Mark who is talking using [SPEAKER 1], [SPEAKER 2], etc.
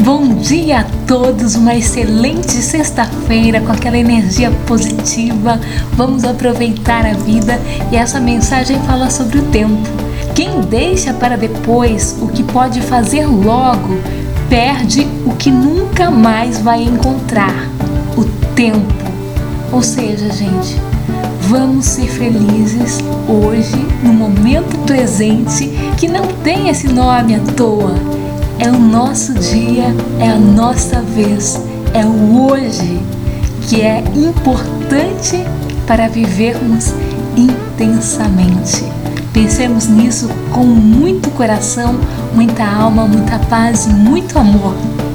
[SPEAKER 1] Bom dia a todos, uma excelente sexta-feira com aquela energia positiva. Vamos aproveitar a vida e essa mensagem fala sobre o tempo. Quem deixa para depois o que pode fazer logo, perde o que nunca mais vai encontrar, o tempo. Ou seja, gente, vamos ser felizes hoje, no momento presente, que não tem esse nome à toa. É o nosso dia, é a nossa vez, é o hoje que é importante para vivermos intensamente. Pensemos nisso com muito coração, muita alma, muita paz e muito amor.